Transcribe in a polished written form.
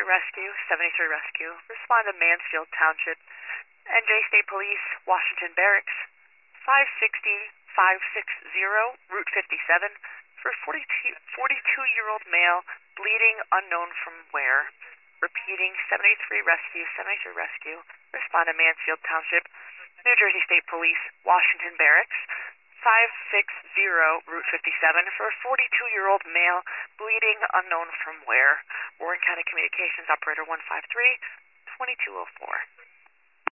Rescue, 73 Rescue. Respond to Mansfield Township. NJ State Police, Washington Barracks, 560 Route 57, for 42-year-old male, bleeding, unknown from where. Repeating, 73 Rescue. Respond to Mansfield Township. New Jersey State Police, Washington Barracks, 560 Route 57, for a 42-year-old male, bleeding, unknown from where. Warren County Communications Operator 153, 2204.